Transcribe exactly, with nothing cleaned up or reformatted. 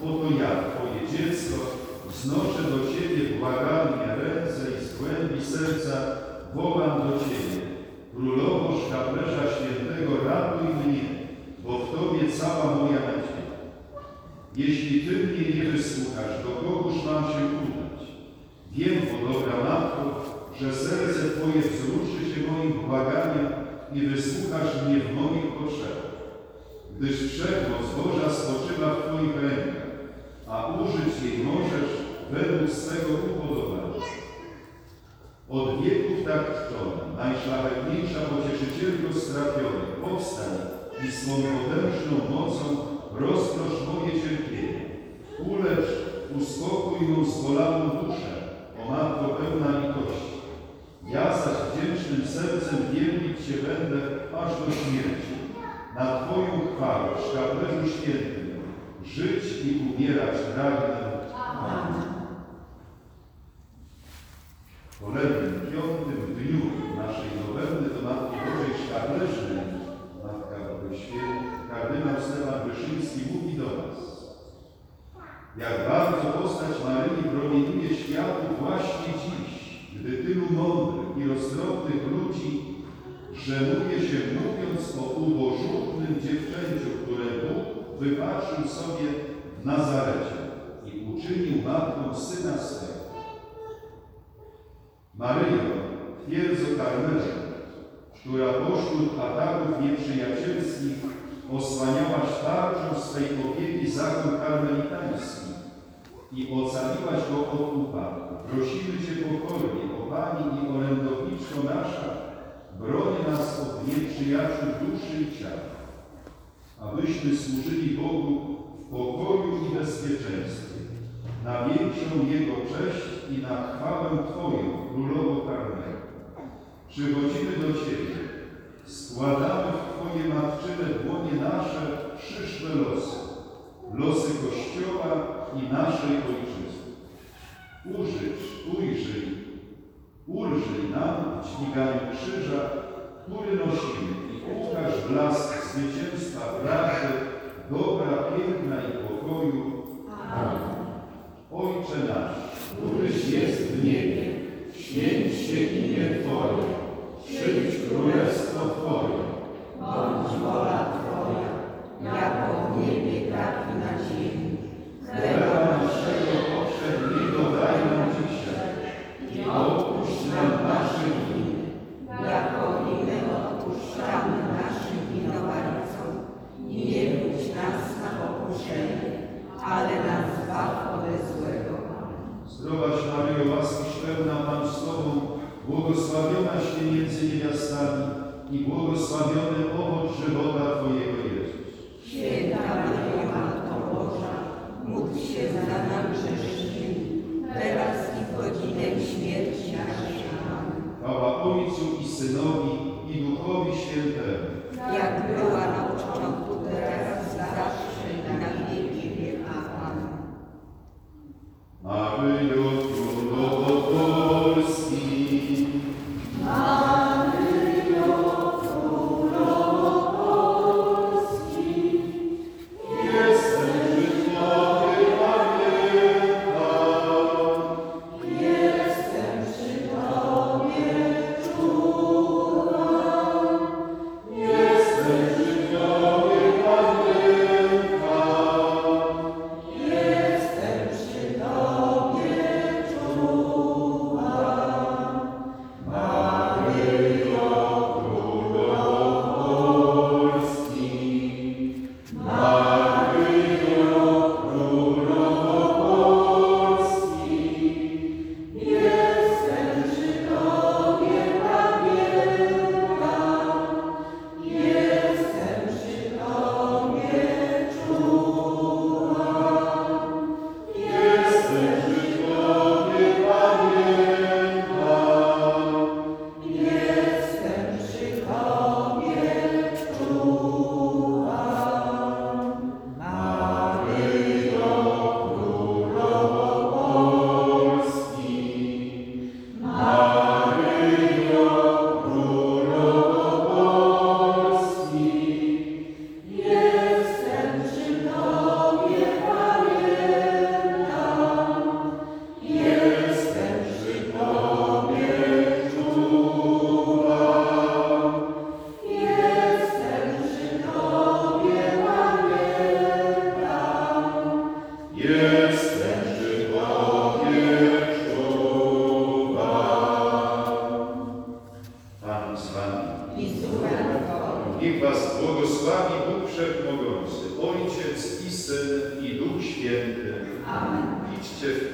Oto ja, Twoje dziecko, wznoszę do Ciebie błagalnie ręce i z głębi serca wołam do Ciebie. Królowo Szkaplerza Świętego, ratuj mnie, bo w Tobie cała moja nadzieja. Jeśli Ty mnie nie wysłuchasz, do kogóż mam się udać? Wiem, o dobra Matko, że serce Twoje wzruszy się moim błaganiem i wysłuchasz mnie w moich potrzebach. Gdyż wszechmoc Boża spoczywa w Twoich rękach, a użyć jej możesz według swego upodobania. Od wieków tak czczona, najszlachetniejsza pocieszycielko strapionych, powstań i swą potężną mocą rozprosz moje cierpienie. Ulecz, uspokój mą zbolałą duszę, o Matko pełna litości. Ja zaś wdzięcznym sercem wielbić Cię będę aż do śmierci. Na Twoją chwałę, Szkaplerzu Świętym, żyć i umierać pragnę. Amen. W kolejnym, piątym dniu naszej nowelny do Matki Bożej Szkaplerznej, Matka Bożej Świętej, kardynał Stefan Wyszyński mówi do nas: jak bardzo postać Maryi promieniuje światu właśnie dziś, gdy tylu mądrych i roztropnych ludzi żenuje się, mówiąc o ubożutnym dziewczęciu, które Bóg wypatrzył sobie w Nazarecie i uczynił matką Syna swego. Maryjo, twierdzo Karmelu, która pośród ataków nieprzyjacielskich osłaniałaś tarczą swej opieki zakon karmelitański i ocaliłaś go od upadku. Prosimy Cię pokornie, o Pani i orędowniczko nasza, broń nas od nieprzyjaciół duszy i ciała, abyśmy służyli Bogu w pokoju i bezpieczeństwie, na większą Jego cześć i na chwałę Twoją, Królowo Karmelu. Przychodzimy do Ciebie, składamy w Twoje matczyne dłonie nasze przyszłe losy, losy Kościoła i naszej Ojczyzny. Użycz, ujrzyj, ulżyj nam w dźwiganiu krzyża, który nosimy, i ukaż blask zwycięstwa prawdy, dobra, piękna i pokoju. Amen. Ojcze nasz, któryś jest w niebie, święć się imię Twoje, przyjdź królestwo Twoje. Bądź wola Twoja, jako w niebie, tak i na ziemi. Chleba naszego powszedniego daj nam dzisiaj i odpuść nam nasze winy, jako i my odpuszczamy naszym winowajcom. I nie wódź nas na pokuszenie, ale nas zbaw ode złego. Zdrowaś Maryjo, łaskiś pełna, Pan z Tobą, błogosławionaś Ty między niewiastami i błogosławiony owoc żywota Twojego Jezus. Święta Maryjo, Matko Boża, módl się za nami grzesznymi, teraz i w godzinę śmierci naszej. Amen. Chwała Ojcu i Synowi i Duchowi Świętemu. Jak była na początku, teraz i zawsze i na wieki wieków. Amen. Maryjo, Królowo Polski, Maryjo, Królowo Polski, Ojciec i Syn i Duch Święty. Amen. Idźcie w